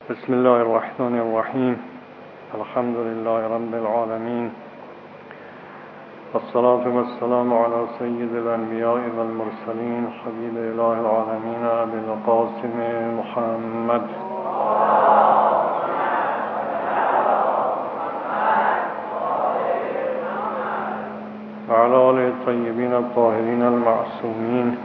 بسم الله الرحمن الرحیم. الحمد لله رب العالمین، والصلاة والسلام على سید الانبیاء والمرسلین، حبیب اله العالمین ابی القاسم محمد وعلى آله الطیبین الطاهرین المعصومین.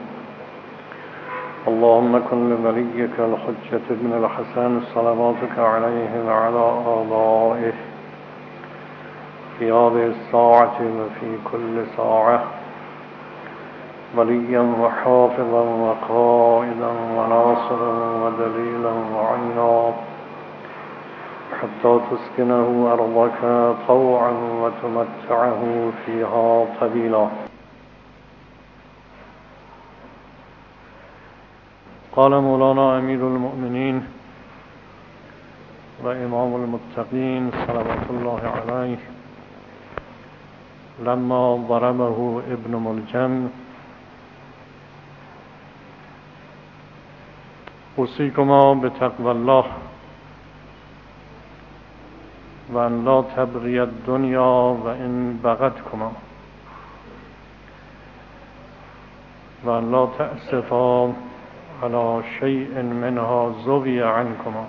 اللهم كن لوليك الحجة ابن الحسن صلواتك عليه وعلى آبائه في هذه الساعة وفي كل ساعة وليا وحافظا وقائدا وناصرا ودليلا وعينا حتى تسكنه أرضك طوعا وتمتعه فيها طويلا. قال مولانا امیر المؤمنین و امام المتقین صلوات الله علیه لما ضربه ابن ملجم: اوصیکما بتقوی الله و ان لا تبغی الدنیا و ان بغتکما و ان لا تأسفا على شيء منها زوي عنكما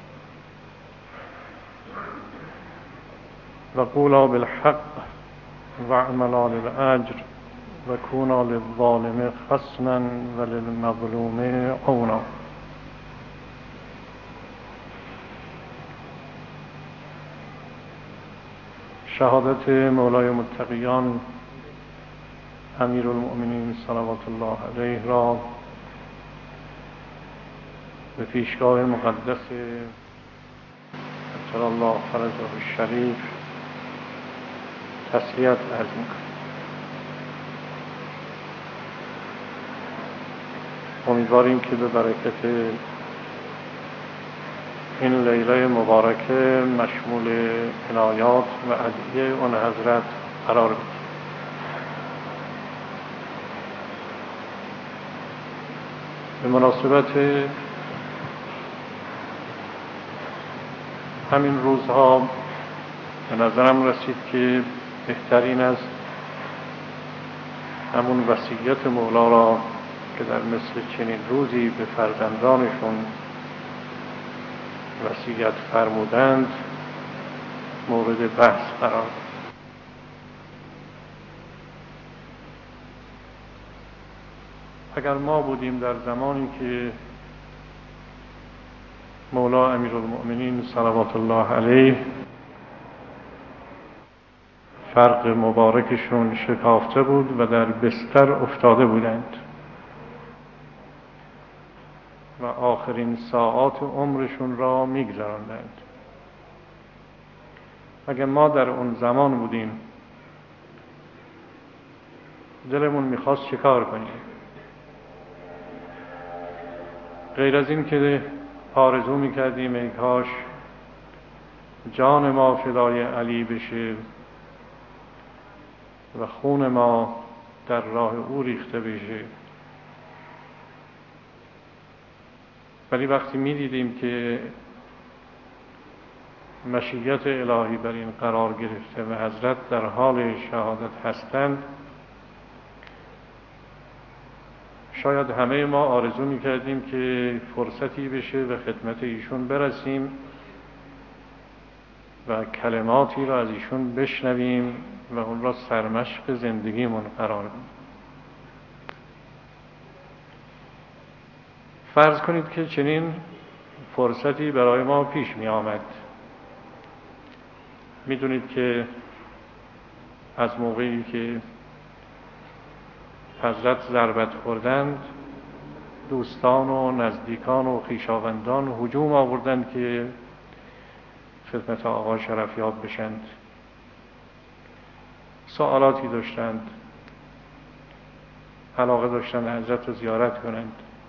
وقولا بالحق واعملا للأجر وكونا للظالم خصما وللمظلوم عونا. شهادت مولای متقیان امیر المؤمنین صلوات الله علیه را به پیشگاه مقدس عجل الله فرجه الشریف تسلیت عرض می‌کنم. امیدواریم که به برکت این لیله مبارکه مشمول عنایات و ادعیه اون حضرت قرار بگیریم. به مناسبت همین روزها به نظرم رسید که بهترین است همون وصیت مولا را که در مثل چنین روزی به فرزندانشون وصیت فرمودند مورد بحث قرار داد. اگر ما بودیم در زمانی که مولا امیرالمؤمنین صلوات الله علیه فرق مبارکشون شکافته بود و در بستر افتاده بودند و آخرین ساعات عمرشون را می‌گذراندند، اگر ما در اون زمان بودیم دلمون می‌خواست چه کار کنیم؟ غیر از این که آرزو می‌کردیم ای کاش جان ما فدای علی بشه و خون ما در راه او ریخته بشه، ولی وقتی می‌دیدیم که مشیت الهی بر این قرار گرفته و حضرت در حال شهادت هستند، شاید همه ما آرزو می‌کردیم که فرصتی بشه و خدمت ایشون برسیم و کلماتی را از ایشون بشنویم و اون را سرمشق زندگیمون قرار بدیم. فرض کنید که چنین فرصتی برای ما پیش می آمد. میدونید که از موقعی که حضرت ضربت خوردند دوستان و نزدیکان و خویشاوندان هجوم آوردند که خدمت آقا شرفیاب بشند. سوالاتی داشتند، علاقه داشتند حضرت رو زیارت کنند.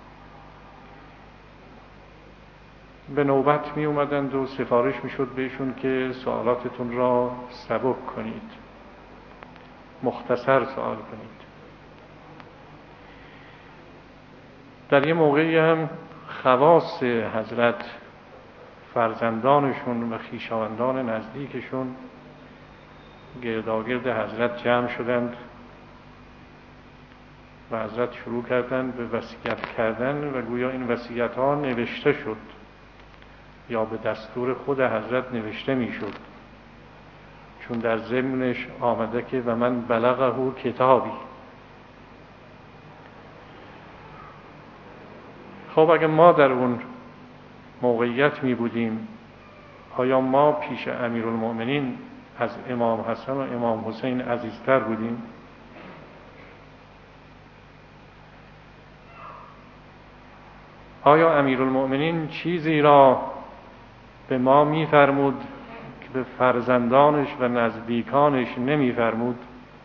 به نوبت می اومدند و سفارش می شد بهشون که سوالاتتون را سبک کنید، مختصر سوال کنید. در یه موقعی هم خواص حضرت فرزندانشون و خویشاوندان نزدیکشون گرداگرد حضرت جمع شدند و حضرت شروع کردند به وصیت کردن و گویا این وصیت ها نوشته شد یا به دستور خود حضرت نوشته می شد، چون در ضمنش آمده که و من بلغه کتابی. خب اگه ما در اون موقعیت می بودیم، آیا ما پیش امیرالمؤمنین از امام حسن و امام حسین عزیزتر بودیم؟ آیا امیرالمؤمنین چیزی را به ما می‌فرمود که به فرزندانش و نزدیکانش نمی‌فرمود؟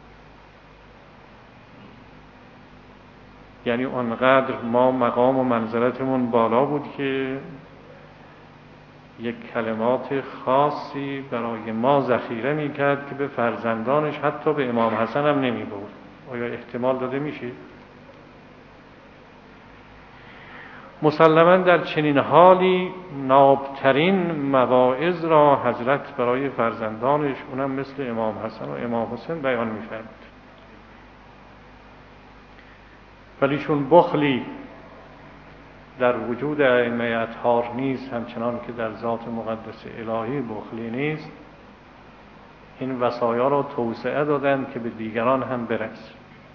یعنی اونقدر ما مقام و منزلتمون بالا بود که یک کلمات خاصی برای ما ذخیره می‌کرد که به فرزندانش حتی به امام حسن هم نمی‌گفت. آیا احتمال داده میشه؟ مسلماً در چنین حالی نابترین مواعظ را حضرت برای فرزندانش، اونم مثل امام حسن و امام حسین، بیان می‌فرمود. ولی چون بخلی در وجود ائمه اطهار نیست، همچنان که در ذات مقدس الهی بخلی نیست، این وصایا را توسعه دادند که به دیگران هم برسه.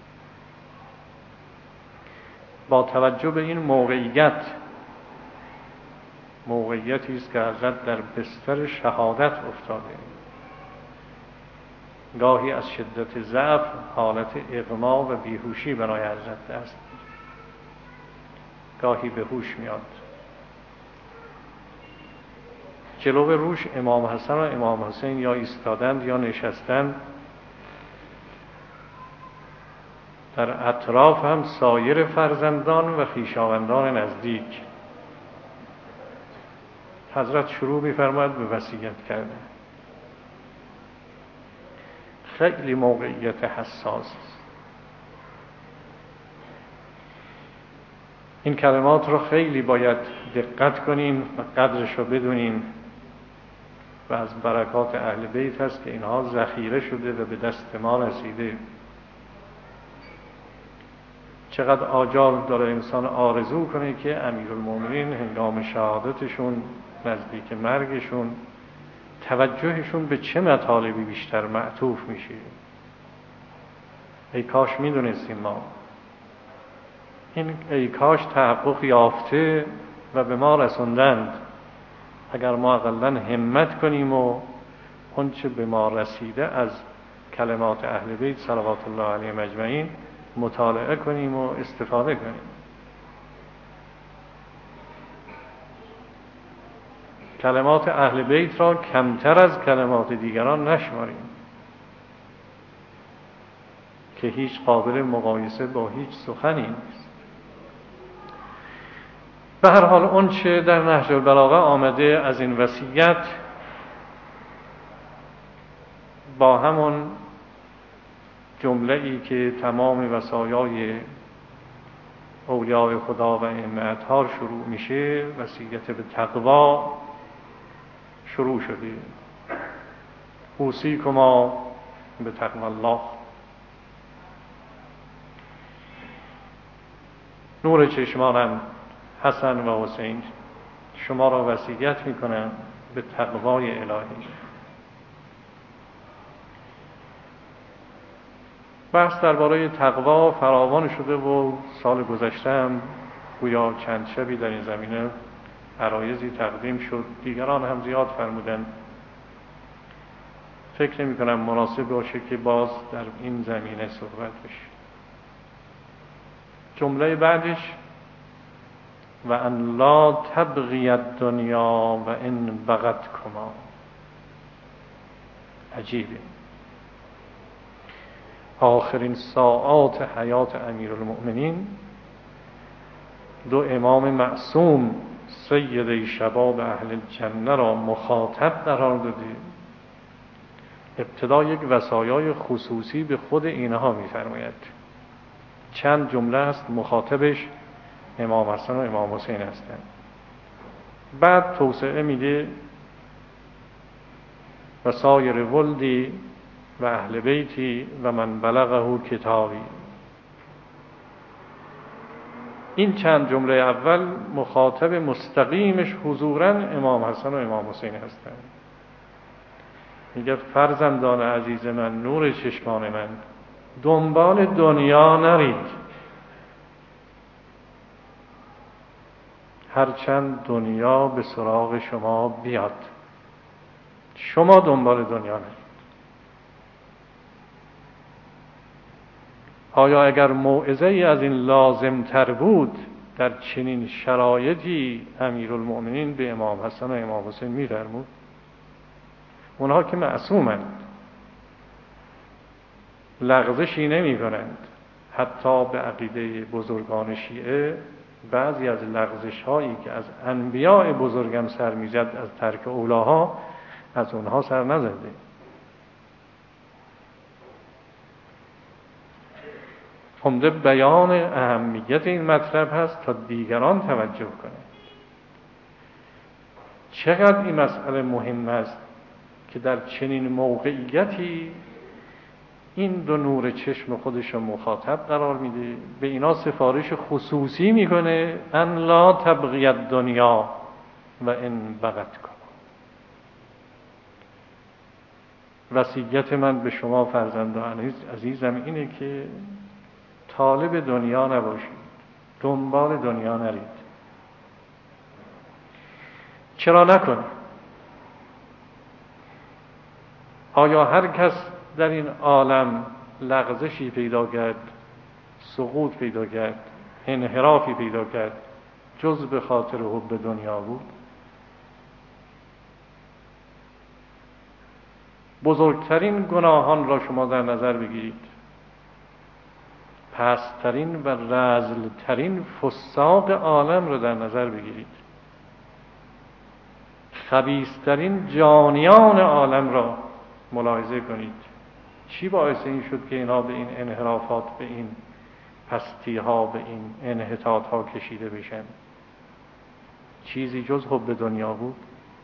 با توجه به این موقعیتی است که حضرت در بستر شهادت افتاده، گاهی از شدت ضعف حالت اغما و بیهوشی برای حضرت دست می‌گیرد، گاهی به هوش میاد. جلو روش امام حسن و امام حسین یا ایستادند یا نشستند، در اطراف هم سایر فرزندان و خویشاوندان نزدیک. حضرت شروع می‌فرماید به وصیت کردن. خیلی موقعیت حساس است. این کلمات رو خیلی باید دقت کنیم و قدرش رو بدونیم و از برکات اهل بیت هست که اینها ذخیره شده و به دست ما رسیده. چقدر آجال داره انسان آرزو کنه که امیرالمؤمنین هنگام شهادتشون، نزدیک مرگشون، توجهشون به چه مطالبی بیشتر معطوف میشه. ای کاش میدونستیم ما این، ای کاش تحقق یافته و به ما رسوندند. اگر ما اقلاً همت کنیم و اونچه به ما رسیده از کلمات اهل بیت صلوات الله علیهم اجمعین مطالعه کنیم و استفاده کنیم. کلمات اهل بیت را کمتر از کلمات دیگران نشماریم که هیچ قابل مقایسه با هیچ سخنی نیست. به هر حال اون چه در نهج البلاغه آمده از این وصیت با همون جمله ای که تمام وصایای اولیاء خدا و ائمه اطهار شروع میشه، وصیت به تقوا شروع شده. اوصیکما به تقوی الله. نور چشمانم حسن و حسین، شما را وصیت میکنم به تقوای الهی. بحث درباره تقوا فراوان شده و سال گذشته هم گویا چند شبی در این زمینه عرایضی تقدیم شد، دیگران هم زیاد فرمودند. فکر نمی کنم مناسب باشه که باز در این زمینه صحبت بشه. جمله بعدش و ان لا تبغی الدنیا و ان بغت کما. عجیبه. آخرین ساعات حیات امیرالمؤمنین دو امام معصوم سید شباب اهل الجنه را مخاطب قرار داده. ابتدا یک وصایای خصوصی به خود اینها می‌فرماید. چند جمله است مخاطبش امام حسن و امام حسین هستند. بعد توسعه میده و سایر ولدی و اهل بیتی و من بلغه کتابی. این چند جمله اول مخاطب مستقیمش حضوراً امام حسن و امام حسین هستند. میگه فرزندان عزیز من، نور چشمان من، دنبال دنیا نرید، هرچند دنیا به سراغ شما بیاد، شما دنبال دنیا نرید. آیا اگر موعظه ای از این لازم تر بود در چنین شرایطی امیرالمؤمنین به امام حسن و امام حسین می‌فرمود؟ اونها که معصومند، لغزشی نمی کنند. حتی به عقیده بزرگان شیعه بعضی از لغزش هایی که از انبیاء بزرگم سر میزد از ترک اولاها، از اونها سر نزده. عمده بیان اهمیت این مطلب هست تا دیگران توجه کنند چقدر این مسئله مهم است که در چنین موقعیتی این دو نور چشم خودش رو مخاطب قرار میده، به اینا سفارش خصوصی میکنه ان لا تبغی الدنیا و ان بغت کن. وصیت من به شما فرزندان عزیزم اینه که طالب دنیا نباشید، دنبال دنیا نرید. چرا نکنید؟ آیا هر کس در این عالم لغزشی پیدا کرد، سقوط پیدا کرد، انحرافی پیدا کرد، جز به خاطر حب دنیا بود؟ بزرگترین گناهان را شما در نظر بگیرید، پست‌ترین و رذل‌ترین فساق عالم را در نظر بگیرید، خبیث‌ترین جانیان عالم را ملاحظه کنید. چی باعث این شد که اینا به این انحرافات، به این پستی ها، به این انحطاط ها کشیده بشن؟ چیزی جز حب دنیا بود؟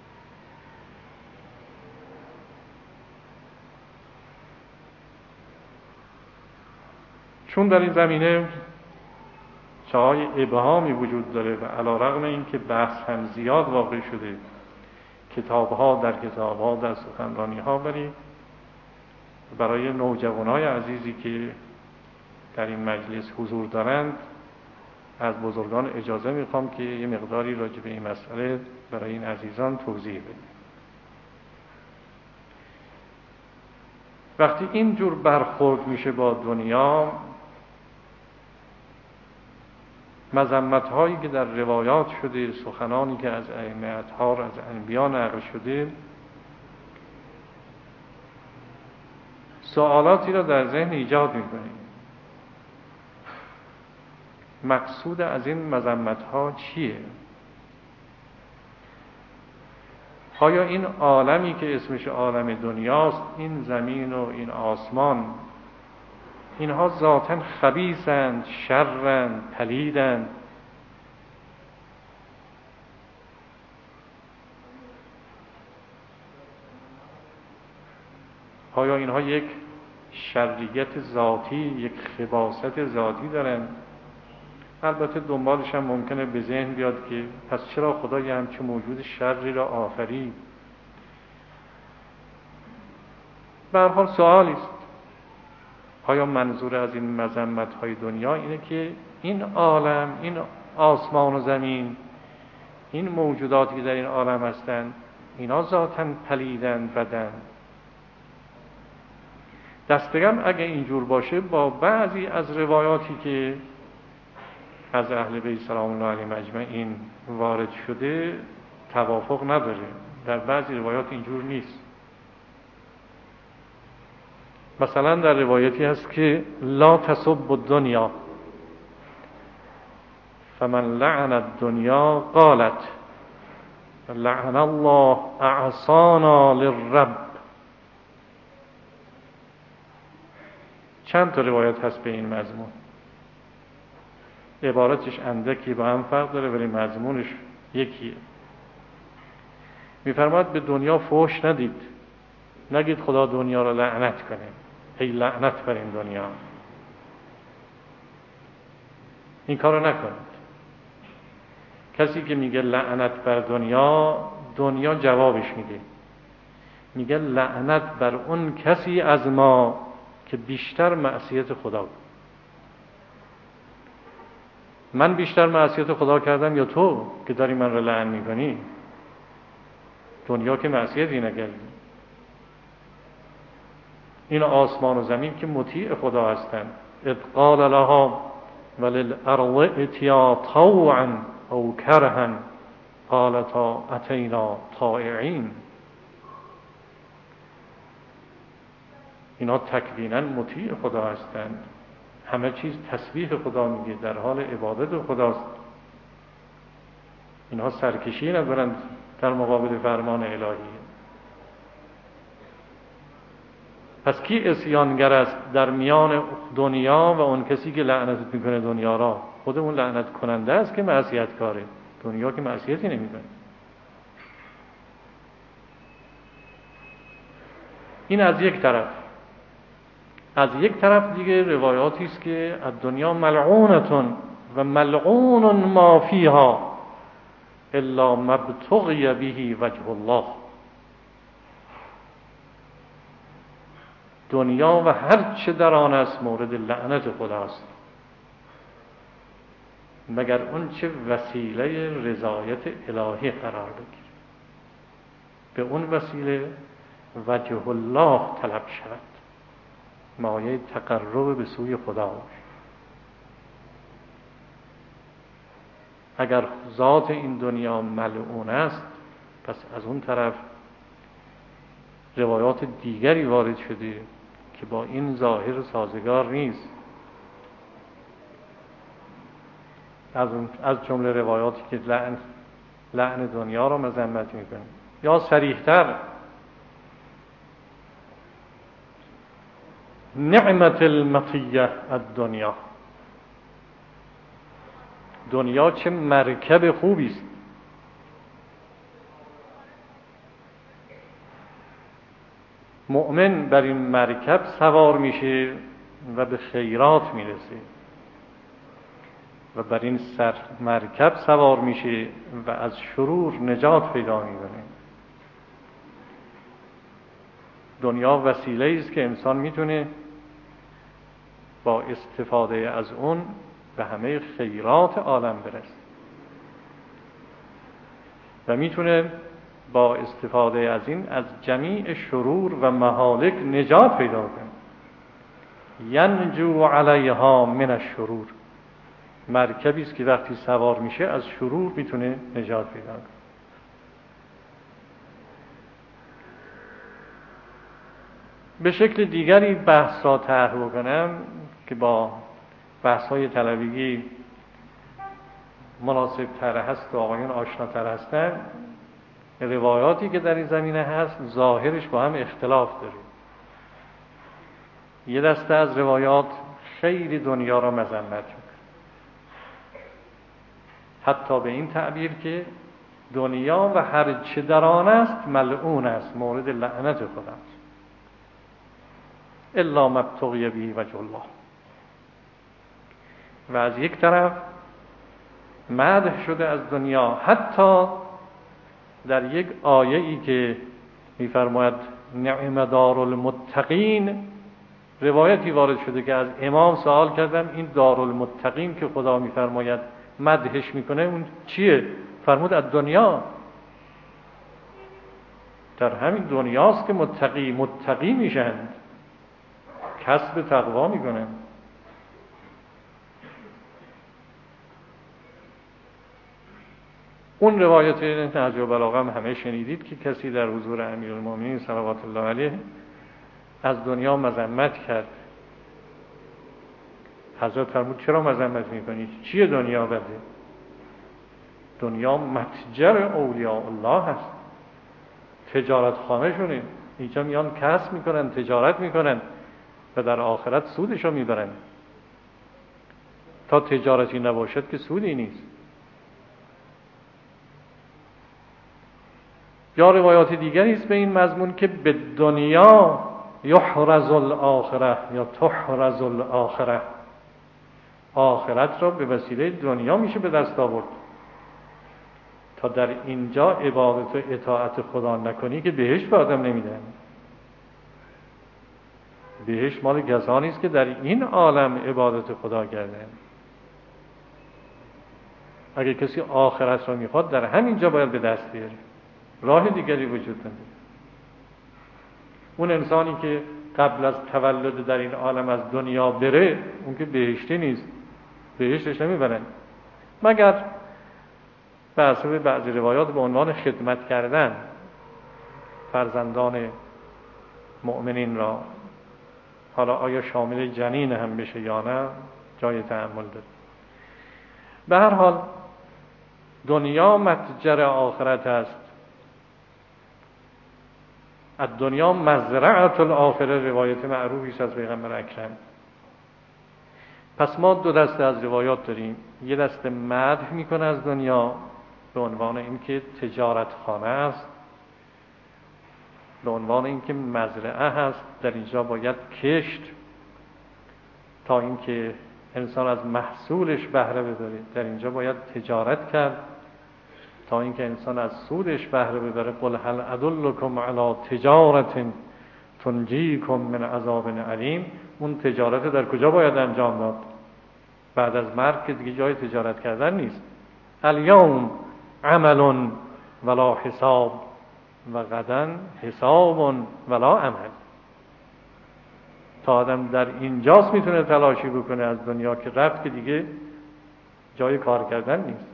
چون در این زمینه جای ابهامی وجود داره و علیرغم این که بحث هم زیاد واقع شده، کتاب‌ها در کتاب‌ها، در سخنرانی‌ها، ولی برای نوجوانای عزیزی که در این مجلس حضور دارند از بزرگان اجازه میخوام که یه مقداری راجع به این مسئله برای این عزیزان توضیح بدم. وقتی این جور برخورد میشه با دنیا، مذمت هایی که در روایات شده، سخنانی که از ائمه اطهار، از انبیا نقل شده، سوالاتی را در ذهن ایجاد میکنیم. مقصود از این مذمت ها چیه؟ آیا این عالمی که اسمش عالم دنیاست، این زمین و این آسمان، اینها ذاتاً خبیثند، شرند، پلیدند؟ آیا اینها یک شریعت ذاتی، یک خباثت ذاتی دارن؟ البته دنبالش هم ممکنه به ذهن بیاد که پس چرا خدا یه همچین موجود شری را آفرید؟ به هر حال سوالی است. آیا منظور از این مذمت های دنیا اینه که این عالم، این آسمان و زمین، این موجوداتی که در این عالم هستند، اینا ذاتاً پلیدند، بدند؟ دست کم اگه اینجور باشه با بعضی از روایاتی که از اهل بیت سلام الله علیهم اجمعین وارد شده توافق نداره. در بعضی روایات اینجور نیست. مثلا در روایتی هست که لا تسب الدنیا فمن لعن الدنیا قالت لعن الله اعصانا للرب. چند تا روایت هست به این مضمون، عبارتش اندکی با هم فرق داره ولی مضمونش یکیه. میفرماد به دنیا فحش ندید، نگید خدا دنیا را لعنت کنه، ای لعنت بر این دنیا، این کارو نکنید. کسی که میگه لعنت بر دنیا، دنیا جوابش میده، میگه لعنت بر اون کسی از ما که بیشتر معصیت خدا بود. من بیشتر معصیت خدا کردم یا تو که داری من را لعن میکنی؟ دنیا که معصیتی نکردی. این آسمان و زمین که مطیع خدا هستند. اذ قال لها وللارض ائتیا طوعا او کرها قالتا اتینا طائعین. اینا تکوینا مطیع خدا هستند، همه چیز تسبیح خدا میگه، در حال عبادت خداست. اینها سرکشی ندارند در مقابل فرمان الهی. پس کی عصیانگر است در میان دنیا و اون کسی که لعنت میکنه دنیا را؟ خود اون لعنت کننده است که معصیت کاره، دنیا که معصیتی نمیکنه. این از یک طرف. از یک طرف دیگه روایاتی است که از دنیا ملعونتون و ملعون ما فیها الا مبتغی به وجه الله. دنیا و هر چه در آن است مورد لعنت خداست، مگر اون چه وسیله رضایت الهی قرار بگیره، به اون وسیله وجه الله طلب شود، مایه تقرب به سوی خدا باشه. اگر ذات این دنیا ملعون است، پس از اون طرف روایات دیگری وارد شده که با این ظاهر سازگار نیست. از جمله روایاتی که لعن دنیا را مذمت میکنه، یا صریح‌تر نعمت المطیه الدنیا، دنیا چه مرکب خوبی است. مؤمن بر این مرکب سوار میشه و به خیرات میرسه، و بر این مرکب سوار میشه و از شرور نجات پیدا میکنه. دنیا وسیله است که انسان میتونه با استفاده از اون به همه خیرات عالم برسه و میتونه با استفاده از این از جمیع شرور و مهالک نجات پیدا کنه. ینجو علیها من الشرور، مرکبی است که وقتی سوار میشه از شرور میتونه نجات پیدا کنه. به شکل دیگری بحث را طرح بکنم که با بحث‌های طلبگی مناسب تر هست و آقایان آشناتر هستن. روایاتی که در این زمینه هست ظاهرش با هم اختلاف داره. یه دسته از روایات خیلی دنیا را مذمت می‌کنه، حتی به این تعبیر که دنیا و هر چه در آن است ملعون است، مورد لعنت خداست، الا مبتغی به وجه الله. و از یک طرف مدح شده از دنیا، حتی در یک آیه ای که می‌فرماید نعم دار المتقین، روایتی وارد شده که از امام سوال کردن این دار المتقین که خدا می‌فرماید مدحش میکنه اون چیه؟ فرمود از دنیا. در همین دنیاست که متقی میشن، کسب تقوا میکنن. اون روایت نهج البلاغه هم همه شنیدید که کسی در حضور امیرالمومنین صلوات الله علیه از دنیا مذمت کرد. حضرت فرمود چرا مذمت میکنید؟ چیه دنیا بده؟ دنیا متجر اولیاء الله هست، تجارت خانه شونه، اینجا میان کسب میکنن، تجارت میکنن و در آخرت سودشو میبرن. تا تجارتی نباشد که سودی نیست. یا روایات دیگری است به این مضمون که به دنیا یحرز الاخره یا تحرز الاخره، آخرت را به وسیله دنیا میشه به دست آورد. تا در اینجا عبادت و اطاعت خدا نکنی که بهشت به آدم نمیدن. بهشت مال کسانی است که در این عالم عبادت خدا کردن. اگه کسی آخرت را میخواد در همینجا باید به دست بیاره، راه دیگری وجود نداره. اون انسانی که قبل از تولد در این عالم از دنیا بره، اون که بهشتی نیست، بهشتش نمیبرن، مگر به حسب بعضی روایات به عنوان خدمت کردن فرزندان مؤمنین را. حالا آیا شامل جنین هم بشه یا نه جای تأمل داره. به هر حال دنیا متجر آخرت است. الدنیا مزرعة الاخره، روایت معروفی است از پیغمبر اکرم. پس ما دو دسته از روایات داریم. یه دسته مدح میکنه از دنیا به عنوان اینکه تجارت خانه است، به عنوان اینکه مزرعه هست، در اینجا باید کشت تا اینکه انسان از محصولش بهره ببره، در اینجا باید تجارت کرد تا اینکه انسان از سودش بهره ببره. قل هل ادلکم علی تجارت تنجیکم من عذاب علیم. اون تجارت در کجا باید انجام داد؟ بعد از مرگ که دیگه جای تجارت کردن نیست. الیوم عمل ولا حساب و غدا حساب ولا عمل. تا آدم در اینجاست میتونه تلاشی بکنه از دنیا که رفت که دیگه جای کار کردن نیست.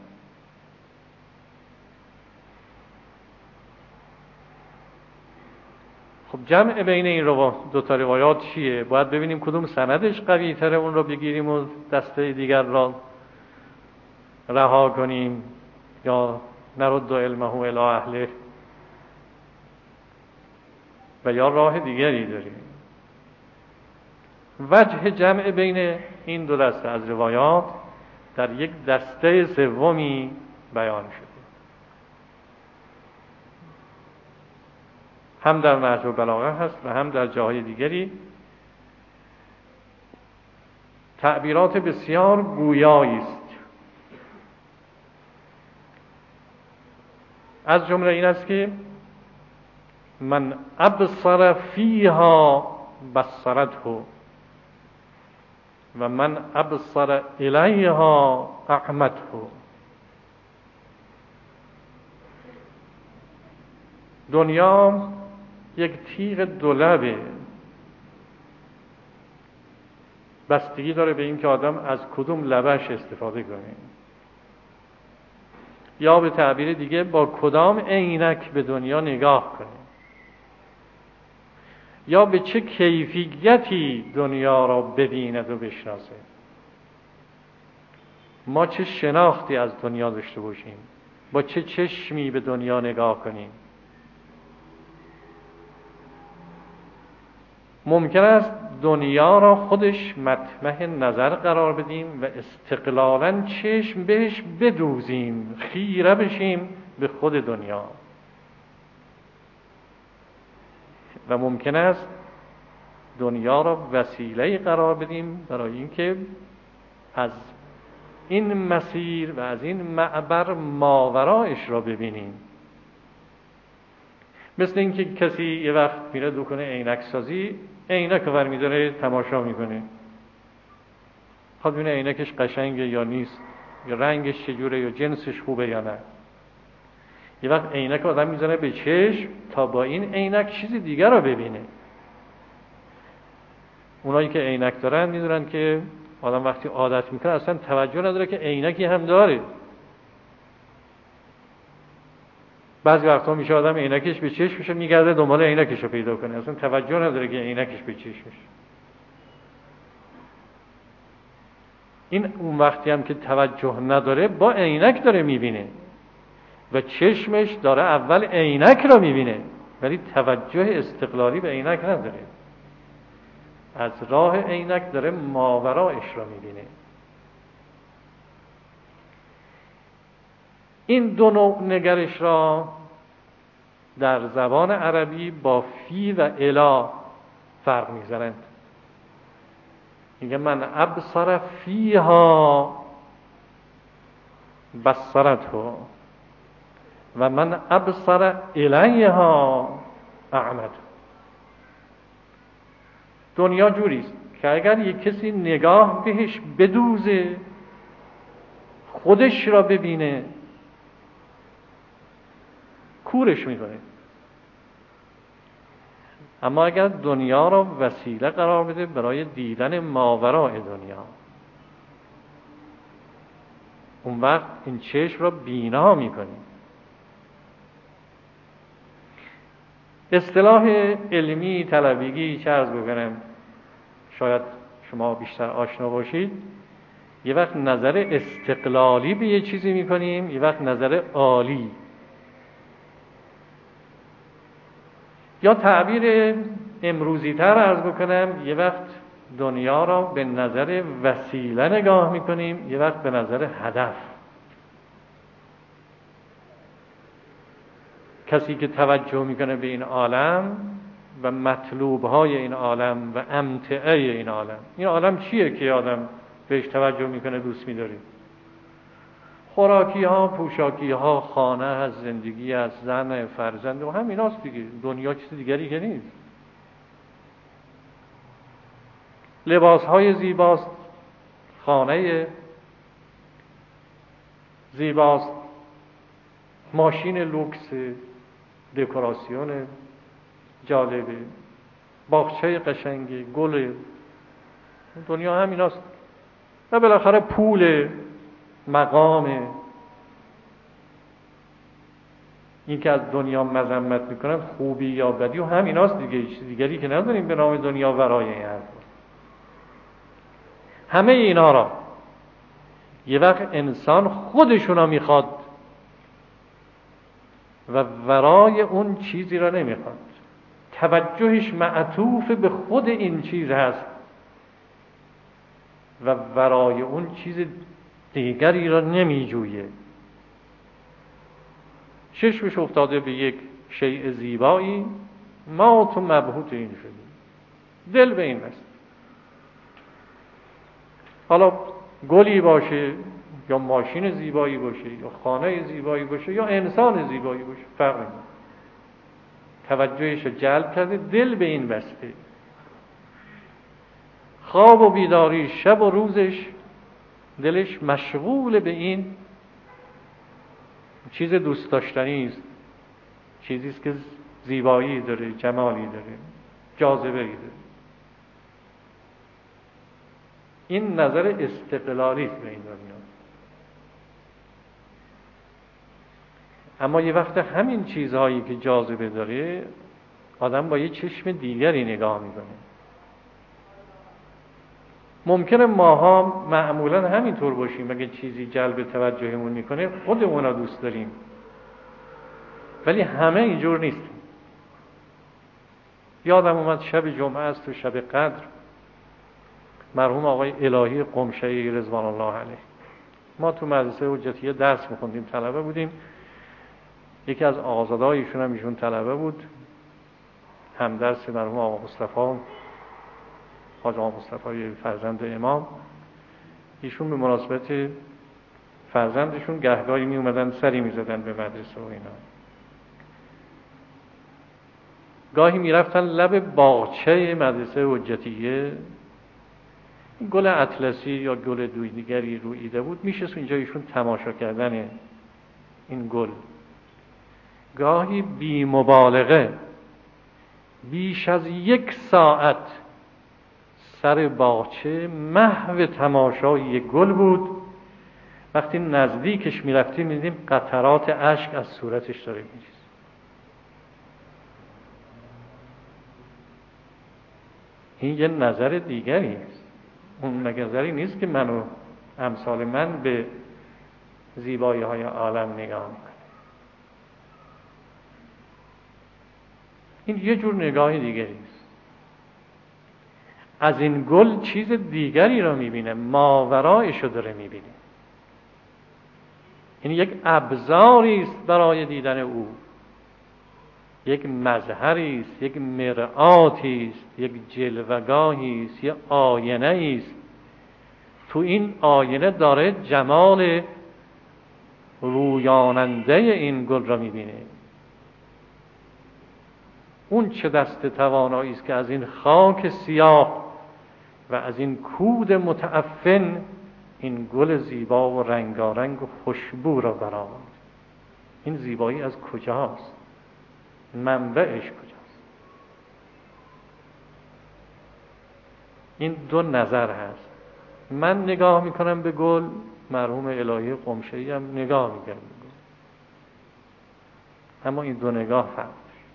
خب جمع بین این دو تا روایات چیه؟ باید ببینیم کدوم سندش قوی تره، اون رو بگیریم و دسته دیگر را رها کنیم یا نرد علمه الی اهله، و یا راه دیگری داریم. وجه جمع بین این دو دسته از روایات در یک دسته سومی بیان شده، هم در نهج البلاغه هست و هم در جاهای دیگری. تعبیرات بسیار گویایی است. از جمله این است که من ابصر فیها بصرته و من ابصر الیها اعمته. دنیا یک تیغ دولبه، بستگی داره به این که آدم از کدوم لبش استفاده کنه، یا به تعبیر دیگه با کدام عینک به دنیا نگاه کنه، یا به چه کیفیتی دنیا را ببیند و بشناسه. ما چه شناختی از دنیا داشته باشیم، با چه چشمی به دنیا نگاه کنیم. ممکن است دنیا را خودش مطمح نظر قرار بدیم و استقلالاً چشم بهش بدوزیم، خیره بشیم به خود دنیا، و ممکن است دنیا را وسیله قرار بدیم برای اینکه از این مسیر و از این معبر ماورایش را ببینیم. مثل اینکه کسی یه وقت میره دکان عینک سازی، عینک رو برمی‌داره تماشا میکنه، خواهد ببینه عینکش قشنگه یا نیست، یا رنگش چجوره، یا جنسش خوبه یا نه. یه وقت عینک آدم میزنه به چشم تا با این عینک چیز دیگر رو ببینه. اونایی که عینک دارن میدونن که آدم وقتی عادت میکنه اصلا توجه نداره که عینکی هم داره. بعضی وقتا میشه آدم عینکش به چشمش میگرده دنبال عینکش رو پیدا کنه، اصلا توجه نداره که عینکش به چشمش. این اون وقتی هم که توجه نداره با عینک داره میبینه و چشمش داره اول عینک رو میبینه ولی توجه استقلالی به عینک نداره، از راه عینک داره ماورایش رو میبینه. این دو نوع نگرش را در زبان عربی با فی و الا فرق می‌گذارند. میگه من ابصر فیها بصرته و من ابصر الیها اعمد. دنیا جوریست که اگر یک کسی نگاه بهش بدوزه، خودش را ببینه، کورش میکنه. اما اگر دنیا را وسیله قرار بده برای دیدن ماوراء دنیا، اون وقت این چشم را بینا میکنی. اصطلاح علمی طلبگی چه عرض بکنم، شاید شما بیشتر آشنا باشید، یه وقت نظر استقلالی به یه چیزی میکنیم، یه وقت نظر عالی. یا تعبیر امروزی تر عرض بکنم، یه وقت دنیا را به نظر وسیله نگاه میکنیم، یه وقت به نظر هدف. کسی که توجه میکنه به این عالم و مطلوبهای این عالم و امتعه این عالم، این عالم چیه که آدم بهش توجه میکنه، دوست میداره؟ خوراکی ها، پوشاکی ها، خانه هست، زندگی هست، زن، فرزند و همین هاست دیگه. دنیا چیز دیگری که نیست. لباس های زیباست، خانه زیباست، ماشین لوکس، دکوراسیون جالبه، باغچه قشنگی، گل. دنیا همین هاست. و بالاخره پول، مقام. این که از دنیا مذمت میکنن خوبی یا بدی و همین هاست دیگه، چیز دیگری که نداریم به نام دنیا ورای این حرف. همه اینا را یه وقت انسان خودشونا میخواد و ورای اون چیزی را نمیخواد. توجهش معطوف به خود این چیز هست و ورای اون چیز دیگری را نمیجویه. چشمش افتاده به یک شیء زیبایی، ما تو مبهوت این شدیم، دل به این است. حالا گلی باشه یا ماشین زیبایی باشه یا خانه زیبایی باشه یا انسان زیبایی باشه، فرق نمیکنه. توجهش رو جلب کرده، دل به این بسته. خواب و بیداری، شب و روزش دلش مشغول به این چیز دوست داشتنی است، چیزی است که زیبایی داره، جمالی داره، جاذبه‌ای داره. این نظر استقلالی است به این دنیا. اما یه وقت همین چیزهایی که جاذبه داره، آدم با یه چشم دیگری نگاه میکنه. ممکنه ماها معمولا همینطور باشیم، اگه چیزی جلب توجهمون میکنه خودمون رو دوست داریم، ولی همه اینجور نیست. یادم اومد شب جمعه است تو شب قدر، مرحوم آقای الهی قمشه‌ای رضوان الله علیه، ما تو مدرسه حجتیه درس میخوندیم، طلبه بودیم. یکی از آقازاده‌های ایشون هم ایشون طلبه بود، هم درس مرحوم آقا مصطفی، حاج آقا مصطفی فرزند امام. ایشون به مناسبت فرزندشون گهگاهی می اومدن سری می زدن به مدرسه و اینا. گاهی می رفتن لب باغچه مدرسه حجتیه، گل اطلسی یا گل دیگری رویده بود، میشه اینجا ایشون تماشا کردن این گل. گاهی بی مبالغه بیش از 1 ساعت سر باغچه محو تماشای یک گل بود. وقتی نزدیکش میرفتیم میدیدیم قطرات اشک از صورتش داره میریزه. این یه نظر دیگری است. اون نظری نیست که من و امثال من به زیبایی های عالم نگاه میکنه. این یه جور نگاه دیگری است. از این گل چیز دیگری را میبینه، ماورایش رو داره میبینه. این یک ابزاری است برای دیدن او. یک مظهری است، یک مرآتی است، یک جلوه‌گاهی است، یک آینه است. تو این آینه داره جمال رویاننده این گل را می‌بینه. اون چه دست توانایی است که از این خاک سیاه و از این کود متعفن این گل زیبا و رنگارنگ و خوشبو را برآورد. این زیبایی از کجاست؟ منبعش کجاست؟ این دو نظر هست. من نگاه میکنم به گل، مرحوم الهی قمشه‌ای هم نگاه میکنم به گل، اما این دو نگاه فرق.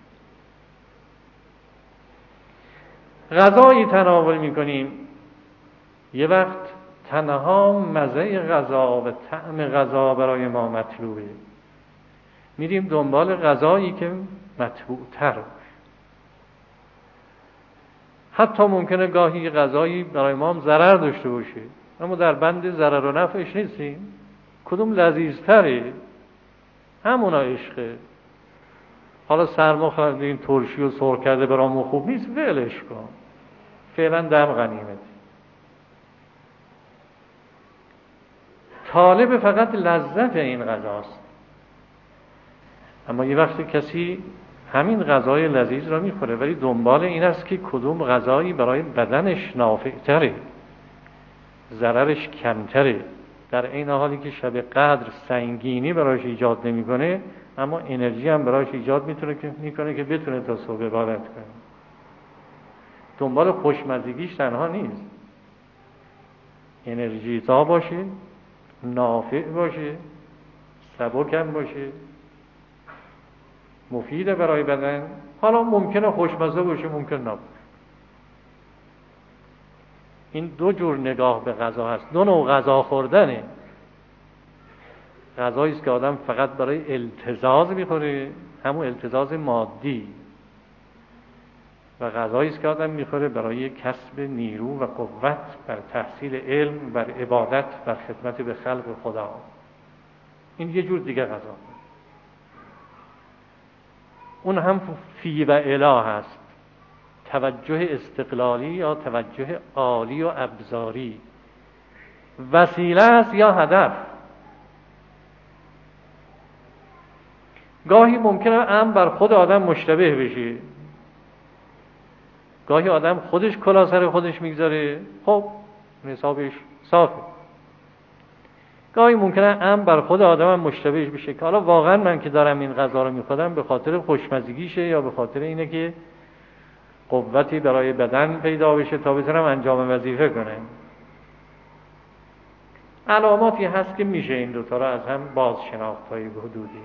غذایی تناول میکنیم، یه وقت تنها مزه غذا و طعم غذا برای ما مطلوبه، میریم دنبال غذایی که مطبوع تر باشه. حتی ممکنه گاهی غذایی برای ما هم ضرر داشته باشه، اما در بند ضرر و نفعش نیستیم. کدوم لذیذتره؟ همونا عشقه. حالا سرما خوردیم، ترشی و سرخ کرده برامون خوب نیست، ولش کن، فعلا دم غنیمت. طالب فقط لذت این غذاست. اما یه وقتی کسی همین غذای لذیذ را میخوره ولی دنبال این است که کدوم غذایی برای بدنش نافع‌تره، ضررش کمتره، در این حالی که شب قدر سنگینی براش ایجاد نمیکنه اما انرژی هم براش ایجاد میکنه که بتونه تا صبح عبادت کنه. دنبال خوشمزگیش تنها نیست، انرژی زا باشه، نافع باشه، سبک هم باشه، مفیده برای بدن. حالا ممکنه خوشمزه باشه، ممکن نباشه. این دو جور نگاه به غذا هست، دو نوع غذا خوردنه. غذایی است که آدم فقط برای التذاذ میخوره، همون التذاذ مادی، و غذایی است که آدم میخوره برای کسب نیرو و قوت بر تحصیل علم، بر عبادت، بر خدمت به خلق خدا. این یه جور دیگه غذا. اون هم فی و اله هست، توجه استقلالی یا توجه عالی و ابزاری، وسیله است یا هدف. گاهی ممکنه امر بر خود آدم مشتبه بشه، گاهی آدم خودش کلا سر خودش میگذاره، خب حسابش صافه. گاهی ممکنه امر بر خود آدم هم مشتبه بشه که حالا واقعا من که دارم این غذا رو میخورم به خاطر خوشمزگیشه یا به خاطر اینه که قوتی برای بدن پیدا بشه تا بتونم انجام وظیفه کنم. علاماتی هست که میشه این دوتا رو از هم باز شناخت های حدودی.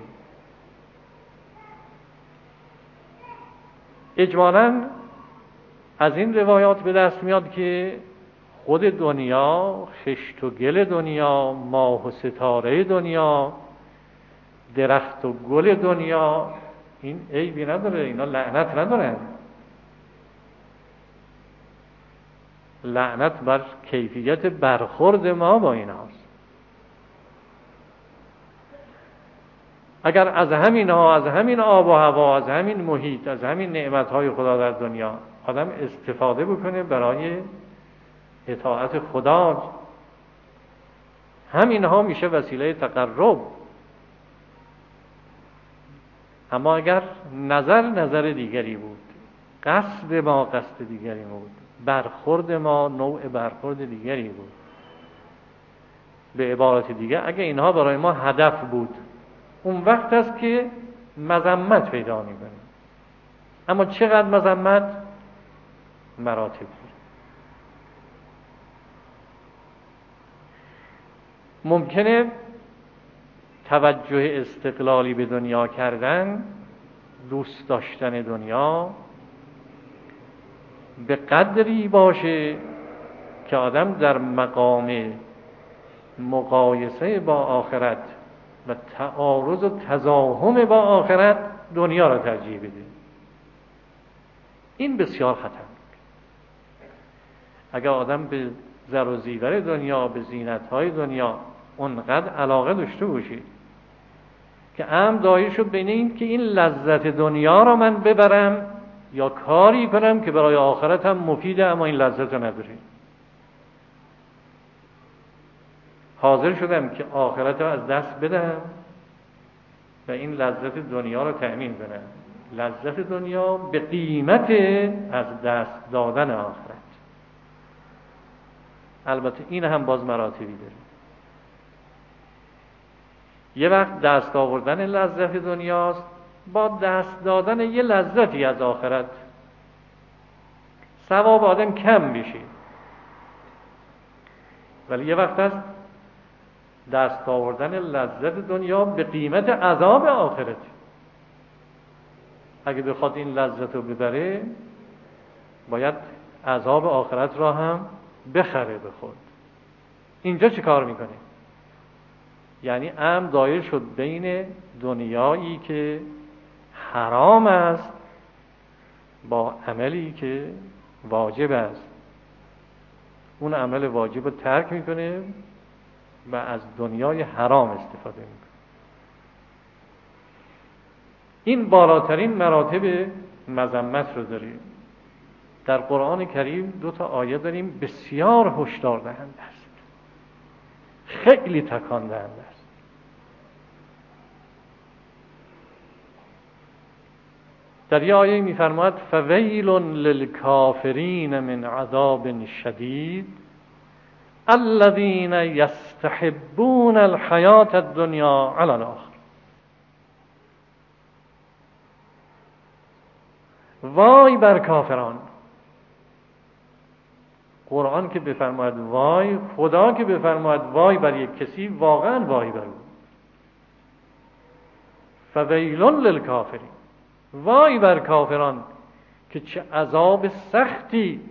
اجمالاً از این روایات به دست میاد که خود دنیا، خشت و گل دنیا، ماه و ستاره دنیا، درخت و گل دنیا، این عیبی نداره، اینا لعنت ندارن. لعنت بر کیفیت برخورد ما با ایناست. اگر از همینها، از همین آب و هوا، از همین محیط، از همین نعمتهای خدا در دنیا آدم استفاده بکنه برای اطاعت خدا، همینها میشه وسیله تقرب. اما اگر نظر دیگری بود، قصد ما قصد دیگری بود، برخورد ما نوع برخورد دیگری بود، به عبارت دیگه اگه اینها برای ما هدف بود، اون وقت است که مذمت پیدا می‌کنه. اما چقدر مذمت؟ مراتب. ممکنه توجه استقلالی به دنیا کردن، دوست داشتن دنیا به قدری باشه که آدم در مقام مقایسه با آخرت و تعارض و تزاحم با آخرت دنیا را ترجیح بده. این بسیار خطرناک. اگر آدم به زر و زیور دنیا، به زینت‌های دنیا اونقدر علاقه داشته باشه که امر دایر شد بین این که این لذت دنیا را من ببرم یا کاری کنم که برای آخرتم مفیده اما این لذت رو نداره. حاضر شدم که آخرت رو از دست بدم و این لذت دنیا رو تأمین کنم. لذت دنیا به قیمت از دست دادن آخرت. البته این هم باز مراتبی داره. یه وقت دست آوردن لذت دنیاست با دست دادن یه لذتی از آخرت ثواب آدم کم بشه، ولی یه وقت هست دست آوردن لذت دنیا به قیمت عذاب آخرت. اگه بخواد این لذت رو ببره باید عذاب آخرت را هم بخره به خود. اینجا چه کار میکنه؟ یعنی امر دایر شد بین دنیایی که حرام است با عملی که واجب است. اون عمل واجب رو ترک میکنه و از دنیای حرام استفاده میکنه. این بالاترین مراتب مذمت رو داریم. در قرآن کریم 2 آیه داریم بسیار هشدار دهنده است، خیلی تکان دهنده است. در یه آیه می‌فرماید فویل للکافرین من عذاب شدید الذین یستحبون الحیاة الدنیا علی الاخره. وای بر کافران. قرآن که بفرماید وای، خدا که بفرماید وای بر یک کسی، واقعا وای بر او. فویل للکافرین، وای بر کافران که چه عذاب سختی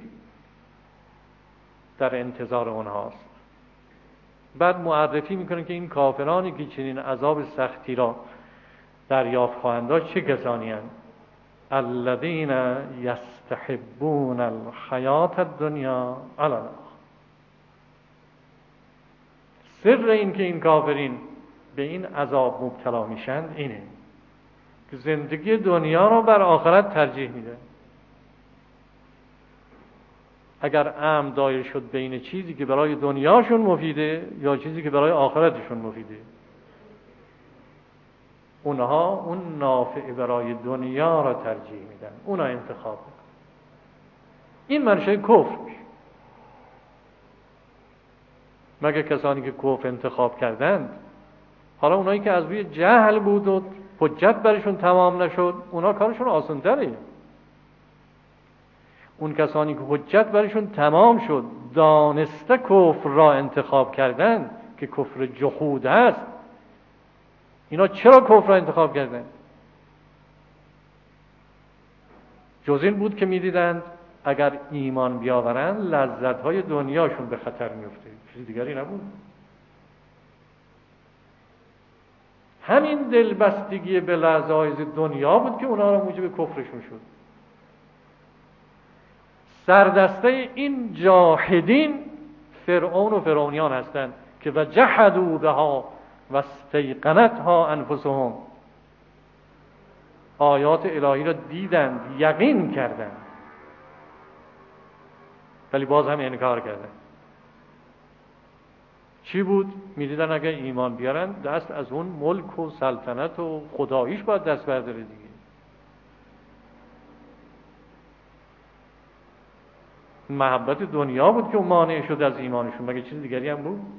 در انتظار اونهاست. بعد معرفی میکنه که این کافرانی که چنین عذاب سختی را دریافت خواهند داشت چه کسانی هستند؟ الذین یستحبون الحیاة الدنیا علی الاخره. سر این که این کافرین به این عذاب مبتلا میشن اینه که زندگی دنیا رو بر آخرت ترجیح میده. اگر امر دایر شد بین چیزی که برای دنیاشون مفیده یا چیزی که برای آخرتشون مفیده، اونها اون نافع برای دنیا را ترجیح میدن، اونا انتخاب میکنن. این منشأ کفر میشه. مگه کسانی که کفر انتخاب کردند، حالا اونایی که از روی جهل بود و حجت برشون تمام نشد، اونا کارشون آسان تره. اون کسانی که حجت برشون تمام شد، دانسته کفر را انتخاب کردند که کفر جحود است، اینا چرا کفر را انتخاب کردند؟ جز این بود که میدیدند اگر ایمان بیاورند لذت‌های دنیاشون به خطر میفته، چیز دیگری نبود. همین دلبستگی به لذایز دنیا بود که اونا را موجب کفرشون شد. سردسته این جاحدین فرعون و فرعونیان هستند که و جحدوا بها و استیقنتها انفسهم. آیات الهی را دیدند، یقین کردند، ولی باز هم انکار کردند. چی بود؟ میدیدن اگر ایمان بیارن دست از اون ملک و سلطنت و خداییش باید دست برداره دیگه. محبت دنیا بود که مانع شد از ایمانشون، مگه چیز دیگری هم بود؟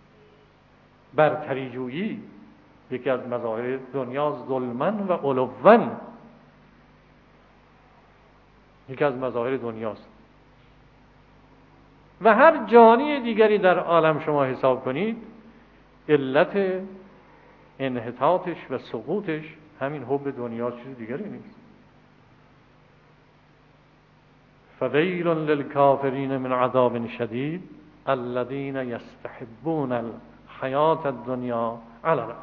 برتری جویی یکی از مظاهر دنیا، ظلمن و علوان یکی از مظاهر دنیاست. و هر جانی دیگری در عالم شما حساب کنید، علت انحطاطش و سقوطش همین حب دنیا، چیز دیگری نیست. فویل للکافرین من عذاب شدید الذین یستحبون الحیاة الدنیا علی الاخره.